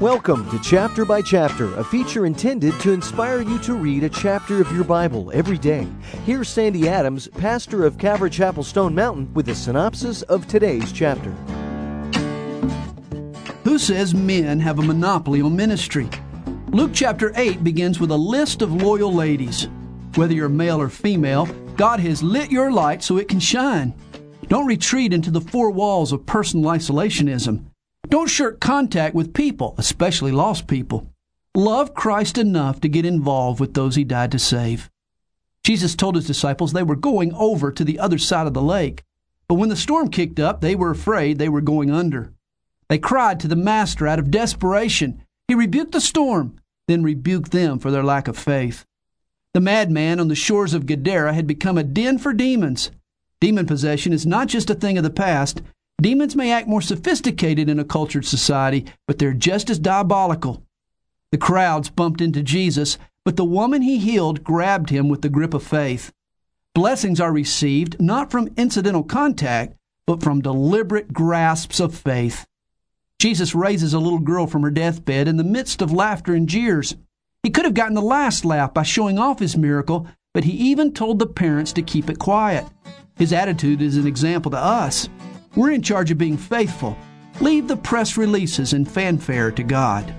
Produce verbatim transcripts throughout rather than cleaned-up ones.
Welcome to Chapter by Chapter, a feature intended to inspire you to read a chapter of your Bible every day. Here's Sandy Adams, pastor of Calvary Chapel Stone Mountain, with a synopsis of today's chapter. Who says men have a monopoly on ministry? Luke chapter eight begins with a list of loyal ladies. Whether you're male or female, God has lit your light so it can shine. Don't retreat into the four walls of personal isolationism. Don't shirk contact with people, especially lost people. Love Christ enough to get involved with those He died to save. Jesus told His disciples they were going over to the other side of the lake. But when the storm kicked up, they were afraid they were going under. They cried to the Master out of desperation. He rebuked the storm, then rebuked them for their lack of faith. The madman on the shores of Gadara had become a den for demons. Demon possession is not just a thing of the past. Demons may act more sophisticated in a cultured society, but they're just as diabolical. The crowds bumped into Jesus, but the woman He healed grabbed Him with the grip of faith. Blessings are received not from incidental contact, but from deliberate grasps of faith. Jesus raises a little girl from her deathbed in the midst of laughter and jeers. He could have gotten the last laugh by showing off His miracle, but He even told the parents to keep it quiet. His attitude is an example to us. We're in charge of being faithful. Leave the press releases and fanfare to God.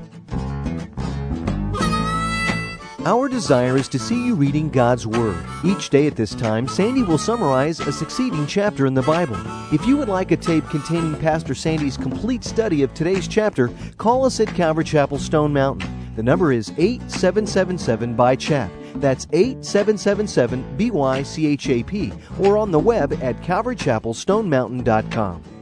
Our desire is to see you reading God's Word. Each day at this time, Sandy will summarize a succeeding chapter in the Bible. If you would like a tape containing Pastor Sandy's complete study of today's chapter, call us at Calvary Chapel Stone Mountain. The number is eight seven seven seven B Y C H A P. That's eight seven seven seven B Y C H A P, or on the web at calvary chapel stone mountain dot com.